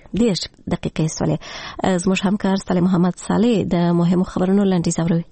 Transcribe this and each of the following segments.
10 دقیقې سولې. زموږ همکار صالح محمد صالح د مهمو خبرونو لنډیز اوري.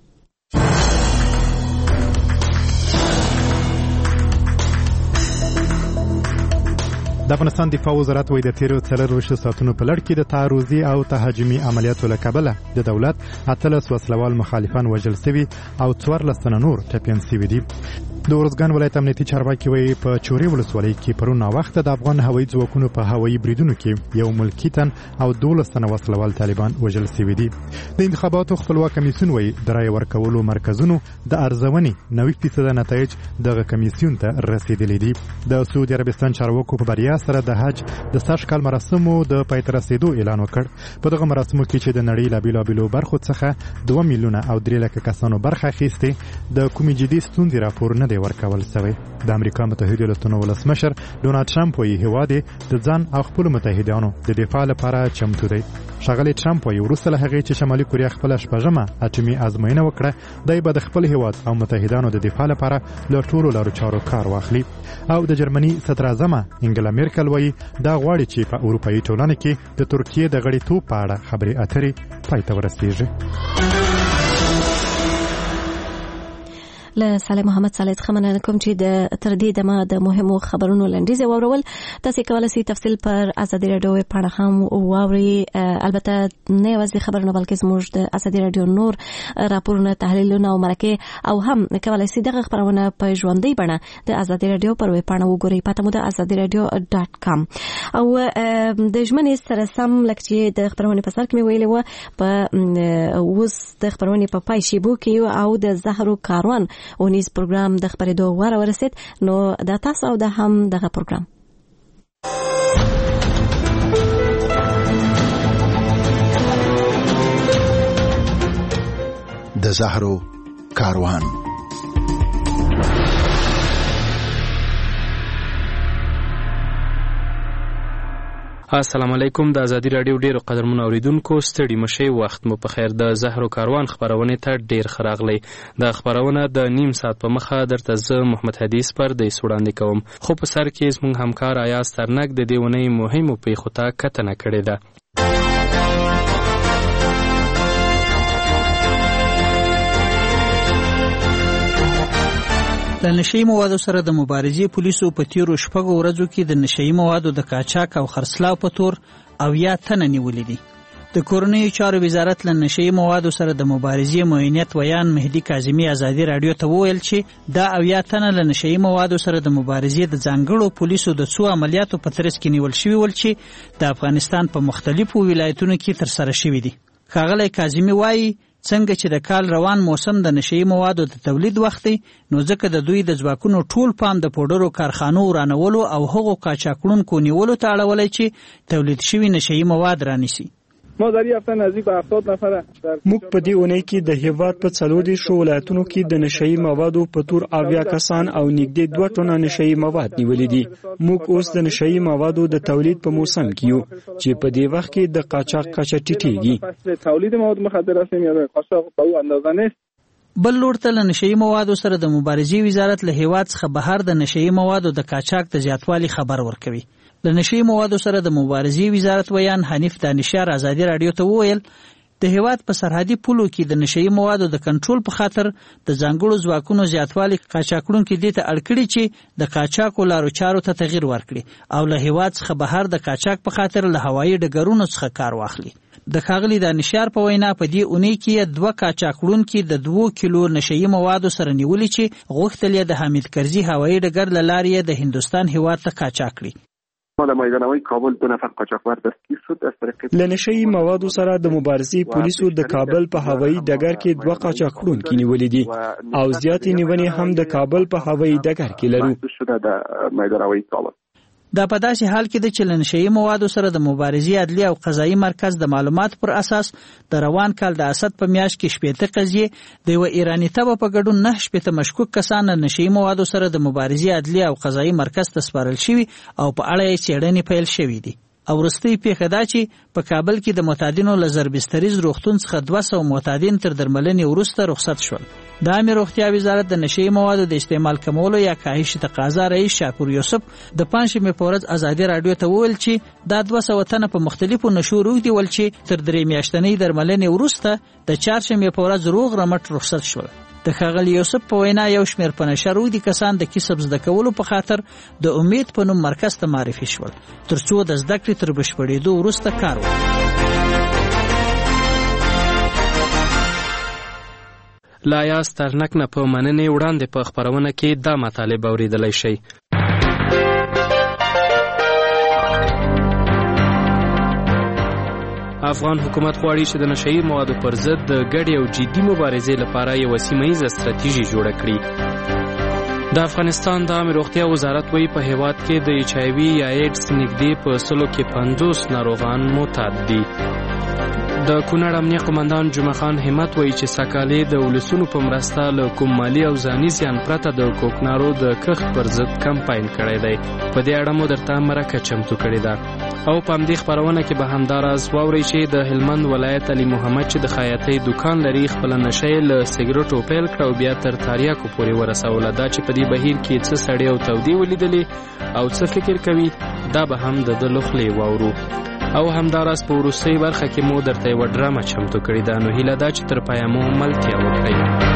د افغانستان دفاع وزارت وایي د تیرو 24 ساعتونو په لړ کې د تعرضي او تهاجمي عملیاتو له کبله د دولت 18 وسلوال مخالفان وژل شوي او 14 تنه نور ټپیان شوي دي. د ارزګان ولایت امنیتي چارواکي وایي په چوري ولسوالۍ کې پرون وخت د افغان هوایي ځواکونو په هوایي بریدونو کې یو ملکی تن او 12 تنه وسلوال طالبان وژل شوي دي. د انتخاباتو خپلواک کمیسیون وایي د رای ورکولو مرکزونو د ارزونې 90% نتایج دغه کمیسیون ته رسیدلي دي. د سعودي عربستان چارواکو په بریا سره د حج د سږ کال مراسمو د پای ته رسیدو اعلان وکړ. په دغه مراسمو کې چې د نړۍ له بیلابیلو برخو څخه 2 میلیونه او 3 لکه کسانو برخه اخیستې، د کومې جدي ستونزې راپور نه دی ورکول شوی. د امریکا متحده ایالاتونو ولسمشر ډونالد ټرمپ وایي هیواد د ځان او خپل متحدانو د دفاع لپاره چمتو دی. ښاغلی ټرمپ وایي وروسته له هغې چې شمالي کوریا خپله شپږمه اټومي ازموینه وکړه، دی به د خپل هیواد او متحدانو د دفاع لپاره له ټولو لارو چارو کار واخلي. او د جرمني صدراعظمه انګلا میرکل وایي دا غواړي چې په اروپایي ټولنه کې د ترکیې د غړیتوب په اړه خبرې اترې پای ته ورسیږي. له صالح محمد صالح څخه مننه کوم چې د تر دې دمه د مهمو خبرونو لنډیز واورول. تاسو کولای شئ تفصیل پر ازادي رادیو په اړه هم واورئ. البته نه یوازې خبرونه بلکې زموږ د ازادي رادیو نور راپورونه، تحلیلونه او مرکه او هم کولای شئ دغه خبرونه په ژوندۍ بڼه د ازادي رادیو پر ویب پاڼه وګورئ. پته مو د azadiradio.com. او د ژمنې سره سم لکه چې د خبرونه په سر کې مې ویلې و، په اوس د خبرونه په پای شیبو کې او د زهرو کاروان او نیز پروګرام د خبرېدو واره ورسید. نو د تاسو او د هم دغه پروګرام د زهرو کاروان. السلام علیکم. د ازادي رادیو ډیرو قدرمنو اوریدونکو ستړي مشي، وخت مو په خیر. د زهرو کاروان خبرونه ته ډیر خراغلی. د خبرونه د نیم ساعت په مخه درته زه محمد حدیث پر د وړاندې کوم. خو په سر کې زموږ همکار ایاز ترنګ د دې ونې مهمو پیښو ته کتنه کړې ده. د نشئی موادو سره د مبارزې پولیسو په تیرو شپږو ورځو کې د نشئی موادو د قاچاق او خرڅلاو په تور 80 تنه نیولې دي. د کورنیو چارو وزارت له نشئی موادو سره د مبارزې معاونیت ویان مهدي کاظمي ازادي رادیو ته وویل چې دا 80 تنه له نشئی موادو سره د مبارزې د ځانګړو پولیسو د څو عملیاتو په ترڅ کې نیول شوي ول چې د افغانستان په مختلفو ولایتونو کې ترسره شوي دي. ښاغلی کاظمي وایي څنګه چې د کال روان موسم د نشئی موادو د تولید وخت دی، نو ځکه د دوی د ځواکونو ټول پام د پوډرو کارخانو ورانولو او هغو قاچاقړونکو نیولو ته اړولی چې تولید شوي نشئی مواد رانیسي. ما در این هفته نزدیک به 70 نفر موږ په دې اونۍ کې د هیواد په 40 ولایتونو کې د نشئی موادو په تور 80 کسان او نږدې 2 ټنه نشئی مواد نیولې دي. موږ اوس د نشئی موادو د تولید په موسم کې یو چې په دې وخت کې د قاچاق کچه ټیټیږي. تولید مواد مخدر است یا قاچاق په او اندازه نیست. بل لور ته له نشئی موادو سره د مبارزې وزارت له هیواد څخه بهر د نشئی موادو د قاچاق د زیاتوالي خبر ورکوي. له نشئی موادو سره د مبارزې وزارت ویان حنیف دانشیار ازادي رادیو ته وویل د هیواد په سرحدي پولو کې د نشئی موادو د کنټرول په خاطر د ځانګړو ځواکونو زیاتوالي قاچاقړونکو دې ته اړ کړي چې د قاچاقو لارو چارو ته تغیر ورکړي او له هیواد څخه بهر د قاچاق په خاطر له هوایي ډګرونو څخه کار واخلي. د ښاغلي دانشیار په وینا په دې اونۍ کې 2 قاچاقړونکو د 2 کیلو نشئی موادو سره نیولې چې غوښتل یې د حامد کرزي هوایي ډګر له لارې د هندستان هیواد ته قاچاق کړي. مایدانوی کابل 2 نفر قاچاقبر دستگیر شد از طریق لنشئی موادو سره د مبارزې پولیسو د کابل په هوایي ډګر کې 2 قاچاقړونکو نیولې دي او زیاتې نیونې هم د کابل په هوایي ډګر کې لرو. شده د مایدانوی کابل دا په داسې حال کې د چې نشئی موادو سره د مبارزې عدلي او قضایي مرکز د معلومات پر اساس د روان کال د اسد په میاشت کې 70 قضیې د یو ایرانی تبه په ګډون 9 مشکوک کسان نشئی موادو سره د مبارزې عدلي او قضایي مرکز ته سپارل شوي او په اړه یې څېړنې پیل شوې دي. او وروستۍ پیښه دا چې په کابل کې د معتادینو له ضربستریز روغتون څخه 200 معتادین تر درملنې وروسته رخصت شول. د عامه روغتیا وزارت د نشي موادو د استعمال کمولو یا کاهش تقاضا رئیس شاکر یوسف د پنځمې په ورځ ازادي رادیو ته وویل چې دا 200 تنه په مختلفو نشو روغ ول چې تر 3 میاشتنۍ درملنې وروسته د چهارشنبې په ورځ روغ رمټ رخصت شول. د ښاغلي یوسف په وینا یو شمېر په نشه روغ دي کسان د کسب زده کولو په خاطر د امید په نوم مرکز ته معرفي شول ترڅو د زده کړې تر بشپړېدو وروسته کار وکړي. لا یاست ترنک نه په مننې وړاندې په خبرونه کې دا مطالب اوریدلی شئ. افغان حکومت غواړي چې د نشئی موادو پر ضد د ګډې او جدي مبارزې لپاره یو سیمه‌ییزه ستراتیژي جوړه کړي. د افغانستان د عامه روغتیا وزارت وایي په هیواد کې د ایچ آی وي یا ایډز نږدې په 150 ناروغان معتاد دي. د کونړ امنیه قومندان جمعه خان همت وایي چې سکالې د ولسونو په مرسته له کوم مالی او ځاني زیان پرته د کوکنارو د کښت پر ضد کمپاین کړی دی. په دې اړه مو درته مرکه چمتو کړې ده او په همدې خپرونه کې به همداراز واورئ چې د هلمند ولایت علي محمد چې د خیاطۍ دکان لري خپله نشه یې له سګرټو پیل کړه او بیا تر تریاکو پورې ورسوله. دا چې په دې بهیر کې څه سړې او تودې ولیدلې او څه فکر کوي دا به هم د ده له خولې واورو. او همداراز په وروستۍ برخه کې مو درته یوه ډرامه چمتو کړې ده. نو هیله ده چې تر پایه مو ملتیا وکړئ.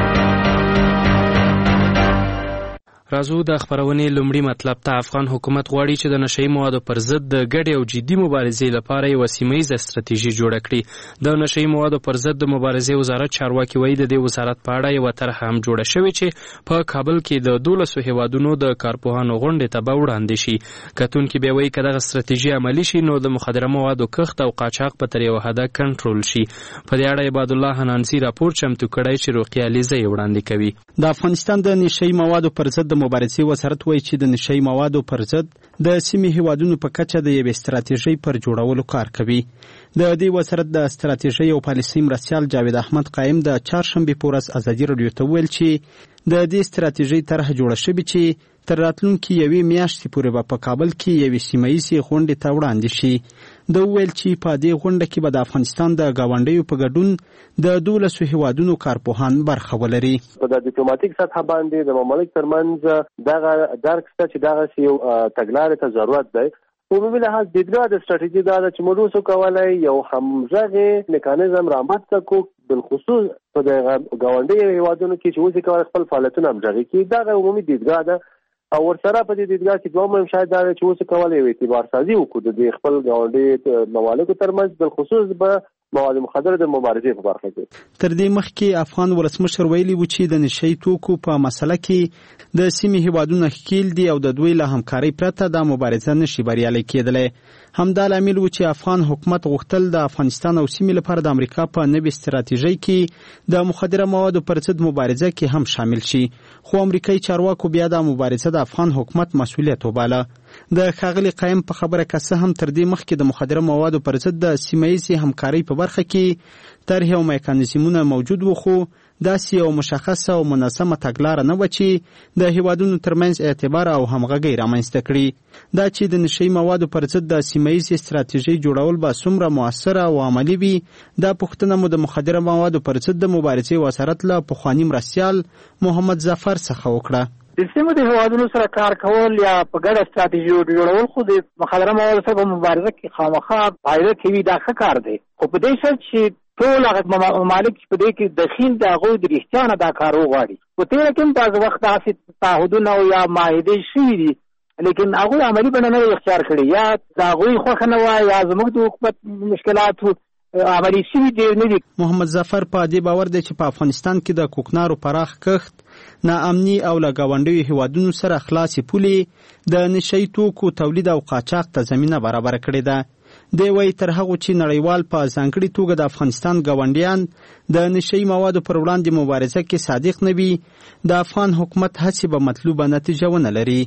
راځو د خبرونې لومړي مطلب ته. افغان حکومت غواړي چې د نشئی موادو پر ضد د ګډې او جدي مبارزې لپاره یوه سیمه‌ییزه ستراتیژي جوړه کړي. د نشئی موادو پر ضد د مبارزې وزارت چارواکي وایي د دې وزارت په اړه یوه طرحه هم جوړه شوې چې په کابل کې د 12 هیوادونو د کارپوهانو غونډې ته به وړاندې شي. کتونکي بیا وایي که دغه ستراتیژي عملي شي نو د مخدره موادو کښت او قاچاق به تر یوه حده کنټرول شي. په دې اړه عباد الله حنانسي راپور چمتو کړی چې روقیه علیزه یې وړاندې کوي. د افغانستان د نشئی موادو پر ضد مبارزې وزارت وایي چې د نشئی موادو پر ضد د سیمې هیوادونو په کچه د یوې ستراتیژۍ پر جوړولو کار کوي. د دې وزارت د ستراتیژۍ او پالیسۍ مرستیال جاوید احمد قایم د چهارشنبې په ورځ ازادي راډیو ته وویل چې د دې ستراتیژۍ طرح جوړه شوې چې تر راتلونکي یوې میاشتې پورې به په کابل کې یوې سیمه‌ییزې غونډې ته وړاندې شي. د وویل چې په دې غونډه کې به د افغانستان د ګاونډیو په ګډون د 12 هیوادونو کارپوهان برخه ولري. په د ډیپلوماټیک سطح باندې د ممالک ترمنځ دغه درک شته چې دغه یو تګلارې ته ضرورت دی. په عمومي لحاظ دیدګاه د ستراتیژي دا ده چې موږ وسو کولای یو همغږی میکانیزم رامنځته کړو بالخصوص په د ګاونډیو هیوادونو کې چې وسو کولای خپل فعالیتونه همغږي کړي. دغه عمومي دیدګاه ده او ورسره په دې دیدګاه کې دوه مهم شاید دا چې وسو کولای یو اعتبار سازي وکړو د خپل ګاونډي ممالکو ترمنځ بالخصوص به مواد مخدره د مبارزې په برخه کې. تر دې مخکې افغان ولسمشر ویلي و چې د نشئی توکو په مسله کې د سیمې هیوادونه ښکیل دي او د دوی له همکارۍ پرته دا مبارزه نشي بریالۍ کېدلی. همدا لامل و چې افغان حکومت غوښتل د افغانستان او سیمې لپاره د امریکا په نوې ستراتیژۍ کې د مخدره موادو پر ضد مبارزه کې هم شامل شي. خو امریکایي چارواکو بیا د مبارزه د افغان حکومت مسؤلیت وباله. د ښاغلي قایم په خبره که څه هم تر دې مخکې د مخدره موادو پر ضد د سیمه‌ییزې همکارۍ په برخه کې طرحې او میکانیزمونه موجود و خو داسې یو مشخصه او منظمه تګلاره نه وه چې د هیوادونو ترمنځ اعتبار او همغږۍ رامنځته کړي. دا چې د نشئی موادو پر ضد د سیمه‌ییزې ستراتیژۍ جوړول به څومره مؤثره او عملي وي دا پوښتنه مو د مخدره موادو پر ضد د مبارزې وزارت له پخواني مرستیال محمد ظفر څخه وکړه. د سیمو د هیوادونو سره کار کول یا په ګډه ستراتیژي جوړول خو د مخدره موادو سره په مبارزه کې خامخا فایده کوي. دا ښه کار دی خو په دې شرط چې ټول هغه ممالک په دې کې دخیل د هغوی د رښتیا نه دا کار وغواړي. په تېره کې هم بعض وخت داسې تعهدونه او یا معاهدې شوي دي لیکن هغوی عملي بڼه نه اختیار کړې یا د هغوی خوښه نه وه یا زموږ د حکومت مشکلات عملي شوي ډېر نه دي. محمد ظفر په دې باور دی چې په افغانستان کې د کوکنارو پراخ کښت ناامني او له ګاونډیو هیوادونو سره خلاصې پولې د نشئی توکو تولید او قاچاق ته زمینه برابره کړې ده. دی وایي تر هغو چې نړیوال په ځانګړې توګه د افغانستان ګاونډیان د نشئی موادو پر وړاندې مبارزه کې صادق نه وي د افغان حکومت هڅې به مطلوبه نتیجه ونه لري.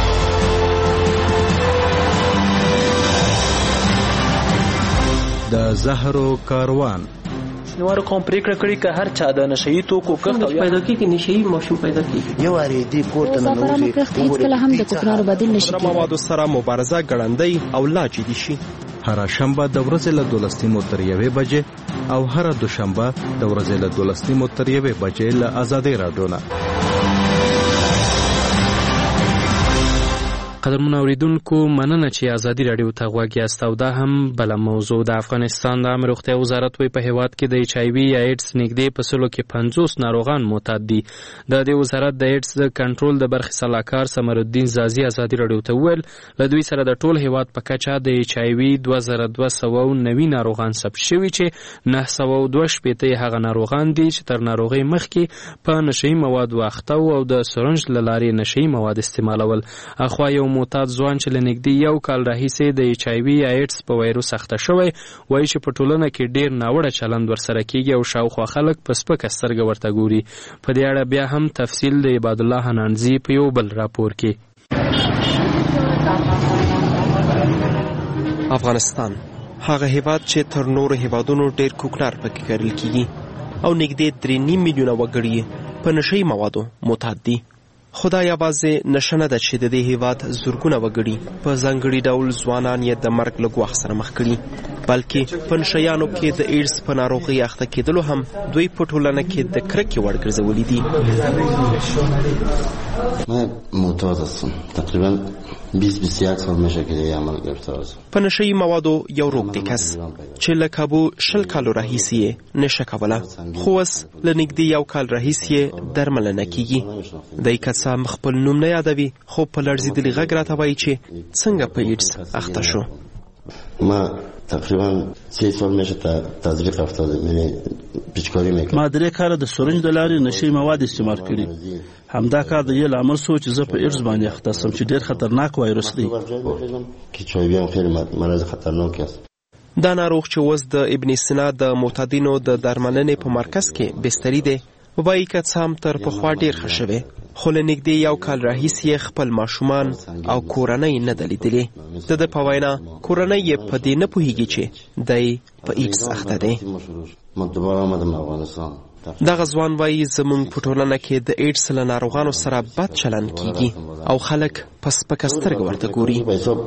د زهرو کاروان نوارو قوم پریکړه کړې که هر چا د نشئی توکو کښت پیدا کیږي نشئی ماشوم پیدا کیږي یو واری دی کوټه نه نوځي کله هم د کوکنارو بدیل نشي موادو سره مبارزه ګړندۍ او لا جدي شي. هر شنبه د ورځې له 12:30 تر 1 بجې او هر دوشنبه د ورځې له 12:30 تر 1 بجې له آزادۍ رادیو نه. قدرمن اوریدونکو مننه چې ازادي رادیو ته غوږ یاست او دا هم بل موضوع د افغانستان د عامه روغتیا وزارت په هیواد کې د HIV یا ایډز نږدې په سلو کې 50 ناروغان معتاد دي. د دې وزارت د ایډز د کنټرول د برخې سلاکار سمرالدین زازي ازادي رادیو ته ویل له دوی سره د ټول هیواد په کچه د HIV 2290 ناروغان ثبت شوي چې 912 هغه ناروغان دي چې تر ناروغي مخکې په نشئی مواد واخته او د سرنج له لارې نشئی مواد استعمالول. اخوا یو معتاد ځوان چې لنږدې یو کال راهیسې د HIV یا ایډز په وایروس اخته شوی وایي چې په ټولنه کې ډیر ناوړه چلند ورسره کیږي او شاوخوا خلک په سپکه سترګه ورته ګوري. په دې اړه بیا هم تفصیل د عباد الله حنانزي په یو بل راپور کې. افغانستان هغه هیواد چې تر نورو هیوادونو ډیر کوکنار پکې کرل کیږي او نږدې 3.5 میلیونه وګړي په نشئی موادو معتاد دي. خدای یوازې نشنه ده چې د دې هیواد زورګونه وګړي په ځانګړي ډول ځوانان یې د مرګ له ګواښ سره مخ کړي بلکې په نشیانو کې د ایډز په ناروغۍ اخته کېدلو هم دوی په ټولنه کې د کرکې وړ ګرځولي دي. من معتاد هستم تقریبا 20-21 سال میشه که دیگه عمل گرفتار هستم. په نشئی موادو یو روغ دی کس چې له کابو 10 کالو راهیسې نشه کوله خو اوس له نږدې یو کال راهیسې درملنه کیږي. دی کس هم خپل نوم نه یادوي خو په لړزېدلي غږ راته وایي چې څنګه په ایډز اخته شو. ما تقریبا 3 سال میشه تزریق افتادم یعنی پیچکاری میکنم. ما 3 کال د سرنج د لارې نشئی مواد استعمال کړي. همدا کار د یو لامل سو چې زه په ایډز باندې اخته سم چې ډیر خطرناک وایروس دی. کی چوي هم خیلی مرض خطرناک است. دا ناروغ چې اوس د ابن سینا د معتادینو د درملنې په مرکز کې بستری دی وایي که څه هم تر پخوا ډیر ښه شوی خو له نږدې یو کال راهیسې خپل ماشومان او کورنۍ نه ده لیدلې. د ده په وینا کورنۍ یې په دې نه پوهېږي چې دی په ایډز اخته دی. دغه ځوان وایي زموږ په ټولنه کې د ایډز له ناروغانو سره بد چلند کیږي او خلک په سپکه سترګه ورته ګوري.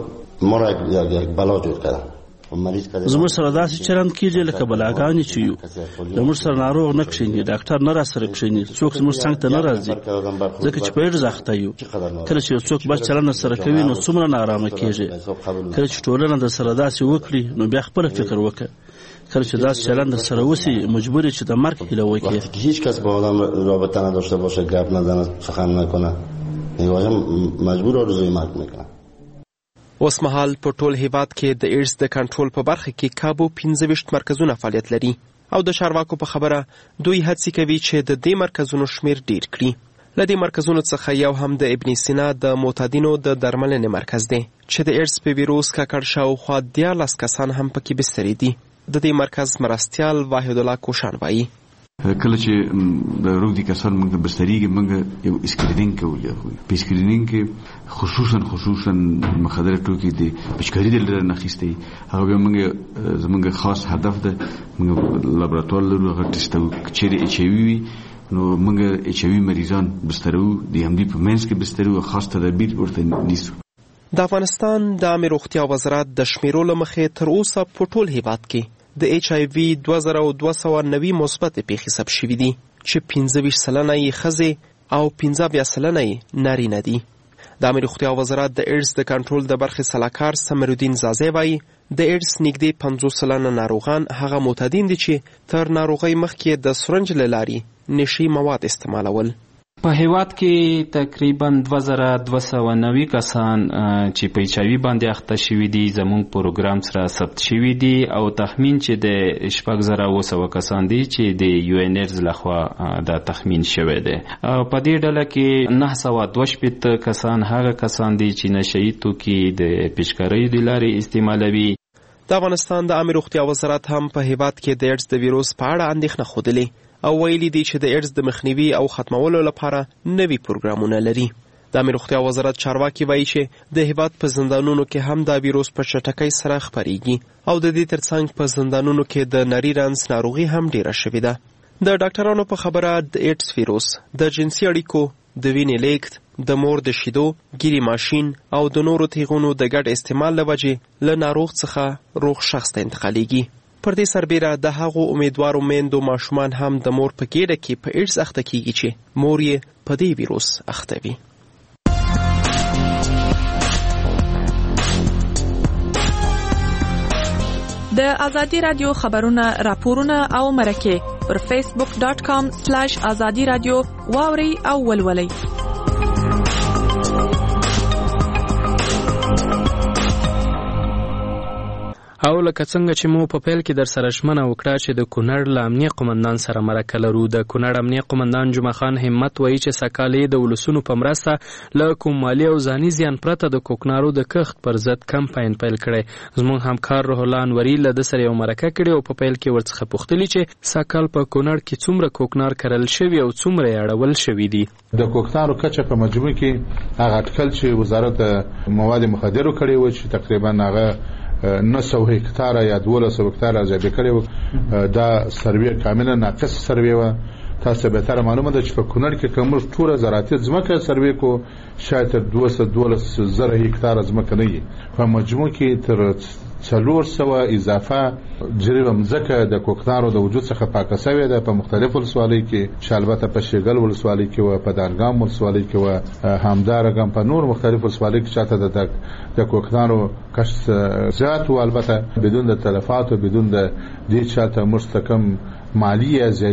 زموږ سره داسې چلند کیږي لکه بلاګانې چې یو زموږ سره ناروغ نه کښېني ډاکټر نه راسره کښېني څوک زموږ څنګ ته نه راځي ځکه چې په ایډز اخته یو. کله چې یو څوک بد چلند سره کوي نو څومره ناارامه کیږي. کله چې ټولنه در سره داسې وکړي نو بیا خپل فکر وکړه. کله چې داسې چلند در سره وسی مجبوری چې د مرګ هیله وکړي. هیچ کس با آدم رابطه نداشته باشه گپ نزنه سخن نکنه میگم مجبور آرزوی مرگ میکنه. اوس مهال په ټول هیواد کې د ایډز د کنټرول په برخه کې کابو 15 مرکزونه فعالیت لري او د چارواکو په خبره دوی هڅې کوي چې د دې مرکزونو شمیر ډیر کړي. له دې مرکزونو څخه یو هم د ابن سینا د معتادینو د درملنې مرکز دی چې د ایډز په ویروس ککړ شاوخوا 14 کسان هم پکې بستري دي. د دې مرکز مرستیال واحد الله کوشان وایي کله چې د روغ دي کسان موږ بستریږي موږ یو اسکرینینګ کوو. په اسکرینینګ کې خصوصا مخدره ټوکي دي پچکاري دل نه خېستي هغه موږ زموږ خاص هدف ده موږ لابراتوار لرو هغه ټیسټو چیرې HIV نو موږ HIV مریضان بسترو دي هم دي په منځ کې بسترو خاص تدابیر ورته نیسو. د افغانستان د عامه روغتیا وزارت د شمیرو له مخې تر اوسه په ټول هیواد کې د HIV 2290 مثبت پیښې ثبت شوي دي چې 25 سلنه یې ښځې او 15 سلنه یې نارینه دي. د عامه روغتیا وزارت د ایډز د کنټرول د برخې سلاکار سمرالدین زازي وایي د ایډز نږدې 50 سلنه ناروغان هغه معتادین دي چې تر ناروغۍ مخکې د سرنج له لارې نشي مواد استعمالول. په هیواد کې تقریبا 2290 کسان چې په HIV باندې اخته شوي دي زموږ پروګرام سره ثبت شوي دي او تخمین چې د 6900 کسان دي چې د UNAIDS لخوا دا تخمین شوی دی. په دې ډله کې 922 کسان هغه کسان دي چې نشئی توکي د پیچکارۍ د لارې استعمالوي. د افغانستان د عامه روغتیا وزارت هم په هیواد کې د ایډز د ویروس په اړه اندېښنه خوده او ویلي دي چې د ایډز د مخنیوي او ختمولو لپاره نوي پروګرامونه لري. د عامه روغتیا وزارت چارواکي وایي چې د هیواد په زندانونو کې هم دا ویروس په چټکۍ سره خپریږي او د دې ترڅنګ په زندانونو کې د نری رنځ ناروغي هم ډیره شوې ده. د ډاکټرانو په خبره د ایډز ویروس د جنسي اړیکو د وینې لیږد، د مور د شیدو، ګیري ماشین او د نورو تیغونو د ګډ استعمال له وجې له ناروغ څخه روغ شخص ته انتقالیږي. پر دې سربیره د هغو امیدوارو میندو ماشومان هم د مور په ګېډه کې په ایډز اخته کیږي چې مور یې په دې ویروس اخته وي. د ازادي رادیو خبرونه، راپورونه او مرکې پر facebook.com/azadi radio واوري او ولولئ. او لکه څنګه چې مو په پیل کې در سره ژمنه وکړه چې د کونړ له امنیه قومندان سره مرکه لرو. د کونړ امنیه قومندان جمعه خان همت وایي چې سکالې د ولسونو په مرسته له کوم مالي او ځاني زیان پرته د کوکنارو د کښت پر ضد کمپاین پیل کړی. زموږ همکار روح الله انوري له ده سره یو مرکه کړې او په پیل کې ورڅخه پوښتلي چې سکال په کونړ کې څومره کوکنار کرل شوي او څومره یې اړول شوي دي. د کوکنارو کچه په مجموع کې هغه اټکل چې وزارت مواد مخدرو کړی و چې تقریبا هغه 900 هکتاره یا 1200 هکتاره ځای کړی دا سروې کاملا ناقص سروې و. تاسو به تر معلومه ده چې په کونړ کې کوم ټوله زراعتي ځمکه سروې کو شاید 212 زره هکتاره ځمکه نه وي. په مجموع کې تر 400 اضافه جریبه مځکه د کوکنارو د وجود څخه پاکه شوې ده په مختلفو ولسوالۍ کې چې البته په شیګل ولسوالۍ کې او په دانګام ولسوالۍ کې او همدارنګه په نور مختلفو ولسوالۍ کې چاته د کوکنارو کښت زیات او البته بدون د تلفات او بدون د دې چاته مستقیم مالی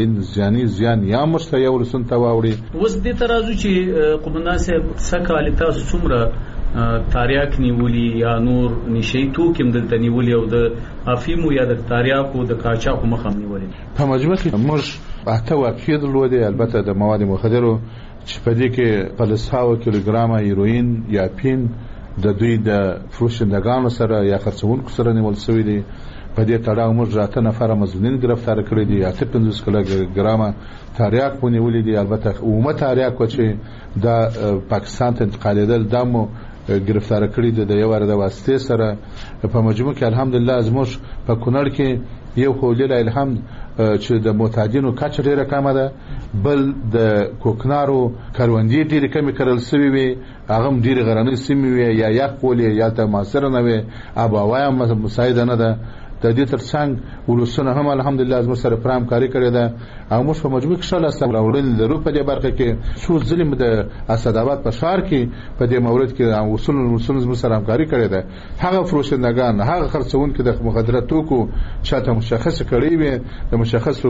زیان یا مشته یو لسون ته واوړي. اوس دې ترازو چې قومندان صاحب سکه تاسو څومره تاریاک نیولی یا نور نشي توکم دلته نیولی او د افیمو یا د تاریاکو د کاچاکو مخه نیولی. په مجموع کې موږ 8 واقعې درلودې البته د مواد مخدرو چې په دې کې 500 کیلوګرام هیروین یا پین د دوی د فروشندگانو سره یا خرڅونکو سره نیول شوی دی. په دې تړاو موږ 8 نفر مظنون گرفتار کړی دي. 58 کیلوګرام تاریاک ونیولې دي. البته عمومي تاریاک چې د پاکستان ته انتقالیدل دمو گرفتار کړی د یو ور د واسطه سره. په مجموع کې الحمدلله زموږ په کونړ کې یو خولل الحمد چې د معتادینو کچه ډیره کمه ده. بل د کوکنارو کروندې ډیره کمې کرل سوي وي، هغه ډیره غرنۍ سیمې وي یا یخ کولې یا ته ماسره نه وي، اباوای مساعده نه ده. د دې ترڅنګ ولسونه هم الحمدلله زموږ سره پرامکاري کړې ده او موږ په مجموع کې شل استم راوړل لرو. په دې برخه کې څو ظلم د اسداباد په ښار کې په دې مورد کې وصول زموږ سره همکاري کړې ده. هغه فروشندگان، هغه خرڅونکو د مخدرات توکو چاته مشخص کړی وي، د مشخص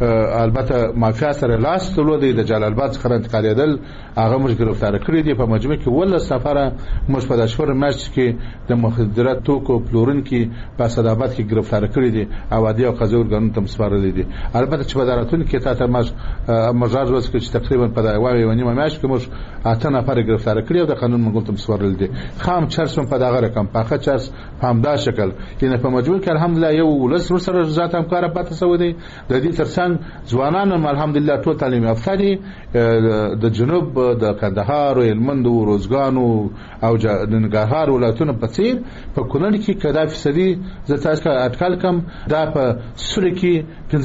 البته مافیا سره لاس درلودي د جلال آباد څخه انتقالیدل، هغه موږ گرفتار کړی دي. په مجموع کې ول سفره موږ په داشور میاشت کې د مخدرات توکو پلورونکو په اسداباد کې گرفتار کړی دي او عادي او قضایي ارګانونو ته سپارل دي. البته چې وزارتونه کې ته مجاز وس کې تقریبا په دغه ونیمه میاشت کې موږ 8 نفر گرفتار کړی او د قانون منګول ته سپارل دي. خام چرسم په دغه رقم پاخه چرس په همدا شکل کینه په مجموع کې الحمدلله یو ولس سره ذات همکار پاتې سو دي. د دې ترڅنګ ځوانان الحمدلله ټول تعلیم یافته دي. د جنوب د کندهار او هلمند او روزګان او د ننګرهار ولایتونو په څیر په کونړ کې کدا فیصدي زته اټکل کم دا په سوري کې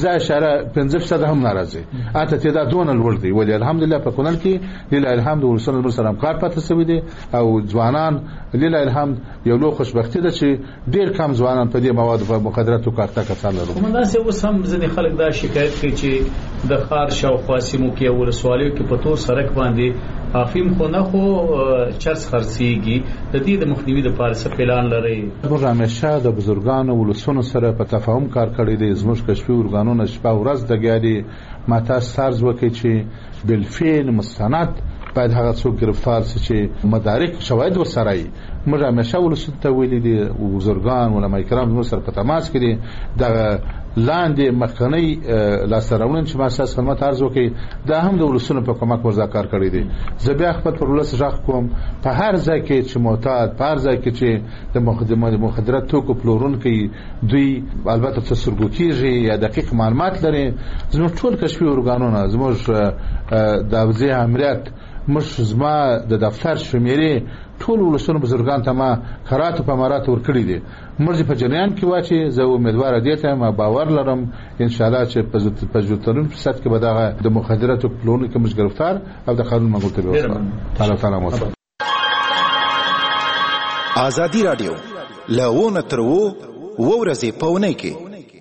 15.5% هم ناراضي. اته تعداد دون لوړ دی. ولی الحمدلله په کونړ کې لله الحمد ورسول الله سلام کار پاتې سوي دي او ځوانان لله الحمد یو لو خوشبختی ده چې ډیر کم ځوانان په دې مواد په مخدراتو کارته کسان لري. کومندان سه وسم ځنې خلک دا شکایت کوي چې د خار شاوخوا سیمو کې ولسوالیو کې په تور سرک باندې افیم خو نه خو چرس خرڅيږي. د دې د مخنیوي لپاره څه پلان لري؟ موږ همیشه د بزرګانو ولسونو سره په تفاهم کار کړی دی. زموږ کشفي ورګانونه شپه ورځ د ګاډي ماته سرز وکړي چې بالفعل مستند باید هغه څوک گرفتار شي چې مدارک شواهد ورسره وي. موږ همیشه ولسونو ته ویلي دي، بزرګان علماء کرام زموږ سره په تماس کې دي. د لاندې مخکنی لاسراونن چې مؤسسه خدمت عرض وکړي دا هم د ولسونو په کومک ورزا کار کړی دی. زه بیا خپل پر ولس ژغ کوم په هر ځای کې چې معتاد، په هر ځای کې چې د مخدرات توکو پلورونکي دوی البته تصرف کیږي یا دقیق معلومات لري، زموږ ټول کشفي ورګانونه، زموږ د وزیر امریت، زما د دفتر شمیرې ټول ولسونو بزرګان ته ما کرات په مرات ورکړي دي مرزي په جریان کې واچي زه امیدوار دي ته ما باور لرم ان شاء الله چې په جوړترون فساد کې به دا د مخدراتو پلون کې مش گرفتار او د قانون مغول ته وي تعالی تعالی مو ازادي رادیو لونه ترو ورځې پونه کې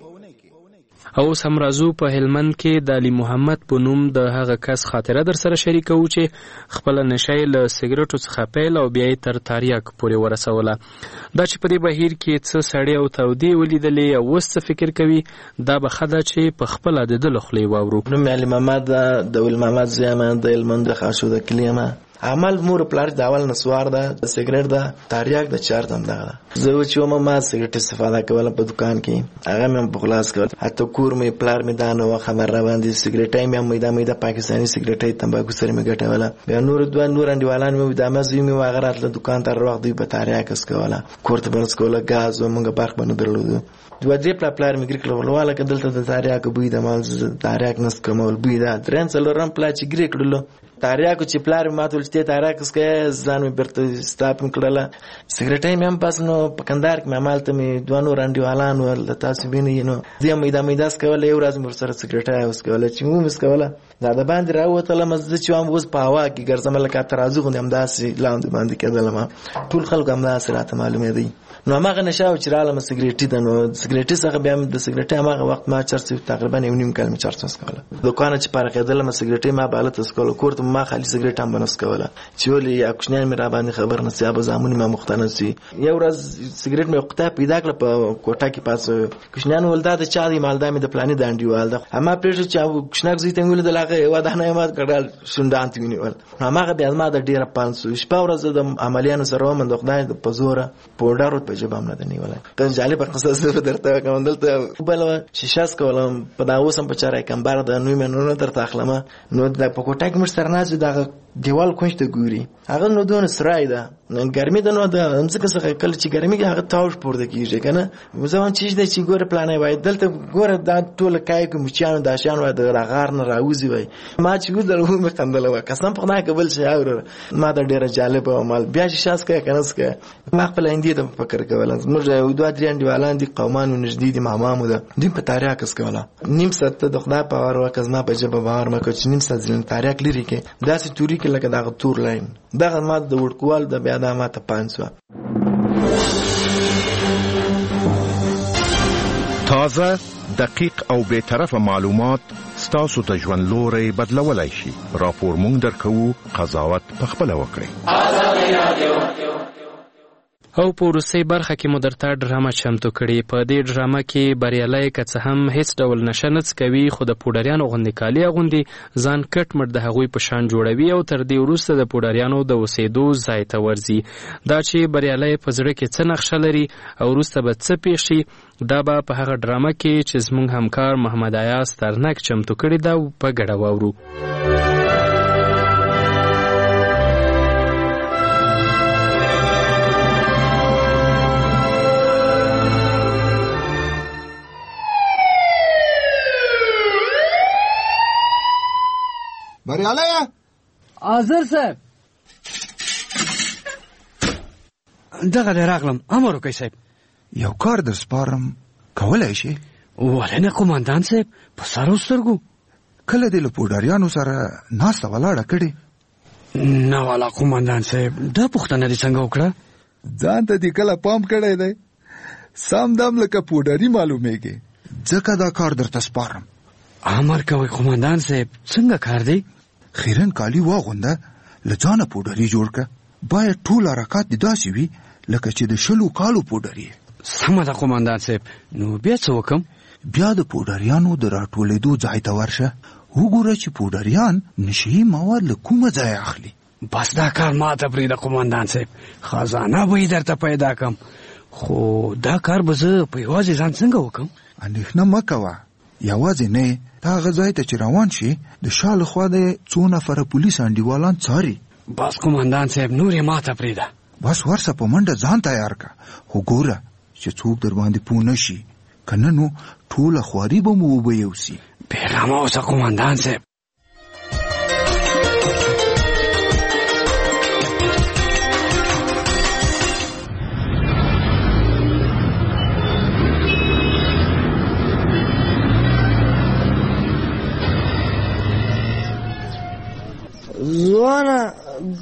او سم رازو په هلمند کې د علي محمد په نوم د هغه کس خاطره در سره شریکو چې خپل نشای له سیګریټو څخه پیل او بیا تر تاریاک پورې ورسوله دا چې په دې بهیر کې څه سړی او تودي ولیدلې او وسه فکر کوي دا به خدا چې په خپل د دل خلی واورو نوم علي محمد د ول محمد زیمان د هلمند خاصو د کلیمه عمل مور پلار د اول نسوار ده سیګریټ ده تاریاک د چار دم ده زه چې ما سیګریټ استفاده کوله په دکان کې هغه مې په خلاص کړ حتی کور مې پلار مې دانه و خبر را باندې سیګریټ مې میدا پاکستاني سیګریټ تمباکو سره مې ګټوله بیا نور انډیوالان مې د مزي مې واغرات له دکان ته وروخ دی په تاریاک اس کوله کوړه بنس کوله غاز و موږ برخ باندې درلودو دوه دې پلار مې ګریکل ولواله کدلته د تاریاک بوی د مال تاریاک نس کومول بوی دا درن څلورم پلا چې ګریکلو تاریاکو چې پلار ماته ولته تاریاکس کې ځان مې برته ستاپم کړله سیګریټ مې هم پاس نو په کندهار کې مالته مې دوه نور انډیوالان ول تاسو وینئ نو زه مې داس کوله یو ورځ مر سره سیګریټ اوس کوله چې مو مس کوله دا د باندې راوته مزه چې هم اوس په هوا کې ګرځم لکه ترازو غو هم داسې لاندې باندې کېدل ما ټول خلک هم داسې راته معلومه دي نو هغه نشاو چې رااله سیګریټ دي نو سیګریټ څخه بیا د سیګریټ هغه وخت ما چرته تقریبا یو نیم کال می چرته سکوله دوکانه چې پاره کېدل ما سیګریټ ما بالته سکوله کوړه ما خالي سیګریټ هم بنس کوله چې ولې اکشنان مې را باندې خبر نه سیابه زامن ما مختنه سي یو ورځ سیګریټ مې وخته پیدا کړ په کوټه کې پاس کښنان ولدا د چا دی مالدا مې د پلانې د انډیوال ده اما پرېږه چې کښناک زی ته ویل د لاغه ودانه ما کړل شوندانت وینول هغه بیا ما د ډیره 500 شپه ورځ د عملیانو سره من د خدای د پزوره پوډر په جبام نه دی ولا کله جالب قصه درته کوم دلته بل شیشاس کولم په دا اوسم په چاره کمبار د نوې منونو درته اخلمه نو د پکوټه کې مر سره نه د دیوال کوښ ته ګوري هغه نو دون سرای ده ګرمي ده نو د همڅکه څخه کله چې ګرمي هغه تاوش پورته کیږي کنه مزون چیز ده چې ګوره پلانې وای دلته ګوره دا ټول کای کوم چانو د شان و د غار نه راوځي وای ما چې ودل و مې خندل و قسم په نه قبل شي اور ما د ډیره جالب او مال بیا شاس کې کنه سکه ما خپل اندې د فکر کول موږ یو دوه درې انډیوالان دي قومان نږدې دي مامامو ده دیم په تاریخ اس کوله نیم سات د خدای په اور وکز ما په جبه بار ما کوچ نیم سات ځین تاریخ لري کې داسې توري کې لکه دغه تور لاین دغه ما د ورکوال د بیا د ما ته 500 تازه دقیق او به طرفه معلومات ستاسو ته ژوند لوري بدلولای شي راپور مونږ درکو قضاوت پخپله وکړئ او په وروستۍ برخه کې مو درته ډرامه چمتو کړې په دې ډرامه کې بریالی که څه هم هیڅ ډول نشه نه څکوي خو د پوډریانو غوندې کالي اغوندي ځان کټ مټ د هغوی په شان جوړوي او تر دې وروسته د پوډریانو د اوسېدو ځای ته ورځي دا چې بریالی په زړه کې څه نقشه لري او وروسته به څه پیښ شي دا به په هغه ډرامه کې چې زموږ همکار محمد ایاز ترنک چمتو کړې ده په ګډه واورو بریالیه حاضر صاحب دغه دی راغلم امر وکړئ صاحب یو کار در سپارم کولی شي ولې نه قومندان صاحب په سرو سترګو کله دې له پوډاریانو سره ناسته ولاړه کړې نه والا قومندان صاحب دا پوښتنه دې څنګه وکړه ځان ته دې کله پام کړی دی سم دم لکه پوډاري معلومیږي ځکه دا کار درته سپارم امر کوي قومندان صاحب څنګه کار دی خیرن کالی واغونده له ځانه پوډري جوړ که باید ټول حرکات دې داسې وي لکه چې د 20 کالو پوډري سمه ده قومندان صاحب نو بیا څه وکم بیا د پوډریانو د راټولېدو ځای ته ورشه وګوره چې پوډریان نشي مواد له کومه ځای اخلي بس دا کار ماته پرېږده قومندان صاحب خزانه به یې درته پیدا کم خو دا کار به زه په یوازې ځان څنګه وکم اندېښنه مه کوه یوازې نه تا هغه ځای ته چې روان شي د شا له خوا د 2 نفره پولیس انډیوالان څاري بس قومندان صاحب نور یې ماته پرېږده بس ورسه په منډه ځان تیار که خو ګوره چې څوک در باندې پوه نه شي که نه نو ټوله خواري به مو وبه یوسي بېغمه اوسه قومندان صاحب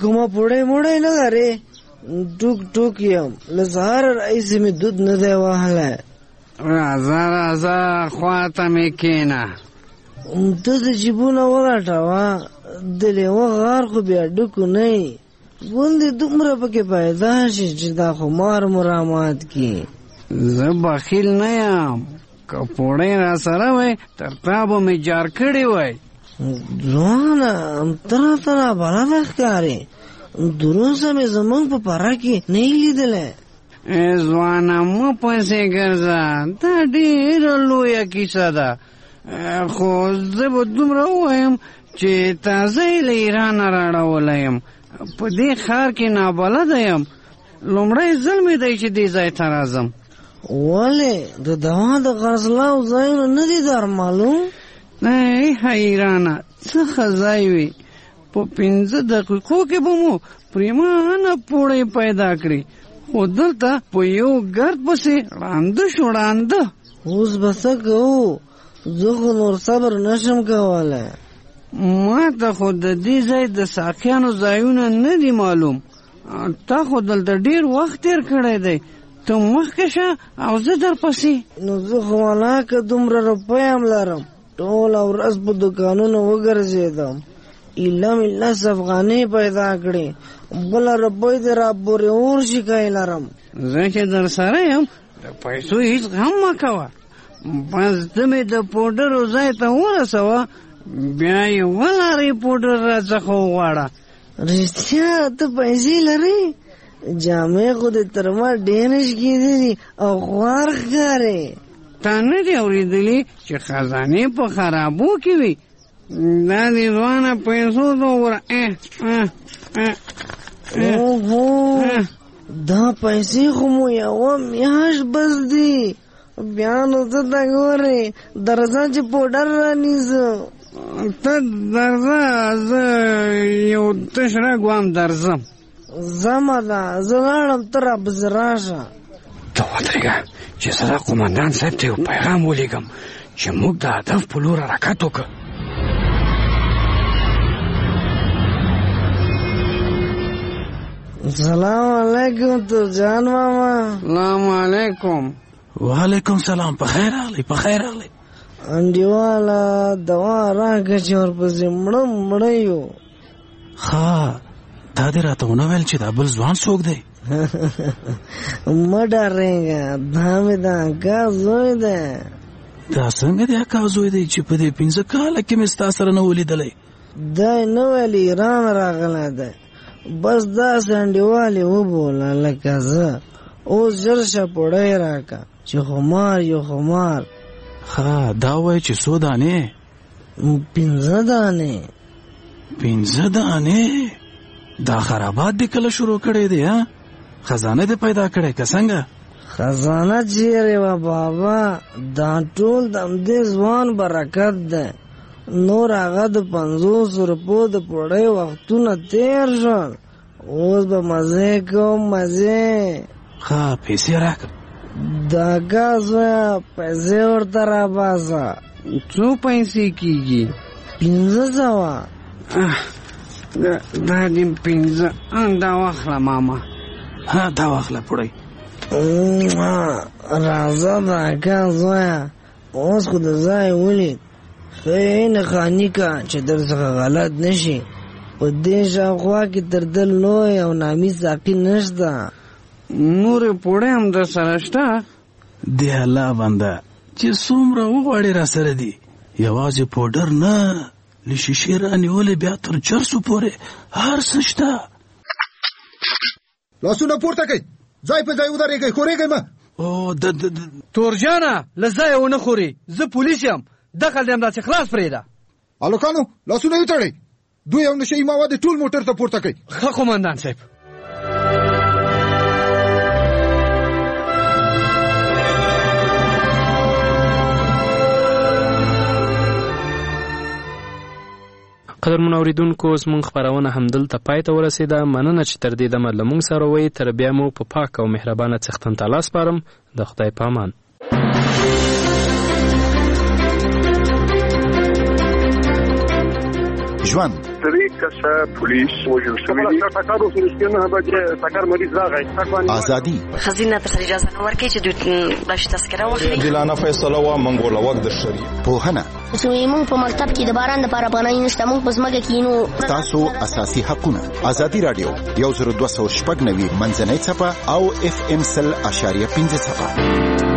کومه پوړې موړې نه لري ټوک ټوک یم له سهار راهیسې مې دود نه دی وهلی راځه خواته مې کښېنه ته د جیبونه ولټوه د لیوه غار خو بیا ډکو نه یي غوندې دومره پکې پیدا شي چې دا خمار مو رامات کړي زه بخیل نه یم که پوړۍ را سره وای تر تا به مې جار کړی وای ځوانه ته راته رابلده ښکارې دروسه مې زمونږ په پره کې نه یې لیدلی ځوانه مه پسې ګرځه دا ډېره لویه کیسه ده خو زه به دومره ووایم چې تازه یې له ایرانه راړولی یم په دې ښار کې نابلده یم لومړی ځل مې دی چې دې ځای ته راځم ولې د دوا د خرڅلاو ځایونه نه دي در معلوم ای حیرانه څه ښه ځای وي په 15 دقیقو کې به مو پریمانه پوړۍ پیدا کړي خو دلته په یو ګرد پسې ړانده شو ړانده اوس به څه کوو زه خو نور صبر نشم کولی ما ته خو د دې ځای د ساقیانو ځایونه نه دي معلوم تا خو دلته ډېر وخت تېر کړی دی ته مخکې شه او زه درپسې نو زه خو ولاکه دومره روپۍ هم لرم ټوله ورځ په دوکانونو وګرځېدم ایله مې 10 افغانۍ پیدا کړې بله روپۍ دې راپورې ورشي که یې لرم زه چې در سره یم د پیسو هېڅ غم مه کوه بس ته مې د پوډرو ځای ته ورسوه بیا یې ولارې پوډر راڅخه وغواړه رښتیا ته پیسې لرې جامې خو دې تر ما ډېرې شکېدلي او خوار ښکارې تا نه دي اورېدلي چې خزانې په خرابو کې وي دا دې ځوانه پیسو ته وګوره دا پیسې خو مو یوه میاشت بس دي بیا نو ته ته ګورې درځه چې پوډر رانیسه ته درځه زه یو تش رګ درځم زمه ده زه لاړم ته راپسې راشه ته ودرېږه چې زه دا قومندان صاحب ته یو پیغام ولیږم چې موږ د هدف په لور حرکت وکړو سلام علیکم ترجان ماما سلام علیکم وعلیکم سلام په خیر راغلی انډیواله دوا راکړه چې ورپسې مړه یو ښه دا دې راته ونه ویل چې دا بل ځوان څوک دی مه ډارېږه دا مې د اکا زوی دی دا څنګه دی اکا زوی دی چې په دې 15 کاله کې مې ستا سره نه ولیدلی دی نه ویل ایران راغلی دی بس داسې انډیوالې وبوله لکه زه اوس ژر شه پوړۍ راکړه چې خمار یو خمار ښه دا وایي چې څو دانې 15 دانې 15 دانې دا خرابات دې کله شروع کړی دی خزانه دې پیدا کړی که څنګه خزانه چیرې وه بابا دا ټول د همدې ځوان برکت دی نور هغه د 500 روپو د پوړۍ وختونه تېر شول اوس به مزې کوم مزې ښه پیسې راکړه د اکا زویه پیسې ورته راباسه څو پیسې کېږي 1500 دا دې 15 دا واخله ماما دا واخله پوړۍ راځه د اکا زویه اوس خو د ځای ولید ښه نه خاني که چې در څخه غلط نشي په دې شاوخوا کې تر ده لوی او نامي ساقي نشته نورې پوړۍ هم در سره شته د الله بنده چې څومره وغواړې را سره دي یوازې پوډر نه له شیشې رانیولې بیا تر چرسو پورې هر څه شته لاسونه پورته کړئ ځای په ځای ودرېږئ خورېږئ مه تورجانه له ځایه ونه خورې زه پولیس یم دخل دې همداسې خلاص پرېږده هلکانو لاسونه یې وتړئ دوی او نشهیي مواد ټول موټر ته پورته کړئ ښه قومندان صاحب قدرمن اوریدونکو زموږ خپرونه همدلته پای ته ورسېده مننه چې تر دې دمه له موږ سره وئ تر بیا مو په پاک او مهربانه څښتن ته لاس سپارم د خدای په امان ژوند. 3 کسه پولیس وژل شوي دي. ټکر وشو چې نه به ټکر مریض راغی. ازادي. خزینه ته اجازه نه ورکړي چې دوی باش تذکره واخلي. دلانه فیصله وا منګول وخت د شری. پوهنه. موږ په مکتب کې د باران لپاره پناه نشته، موږ په ځمکه کې نو تاسو اساسي حقونه. ازادي رادیو 102.9 منځنۍ صفه او FM 100.5 صفه.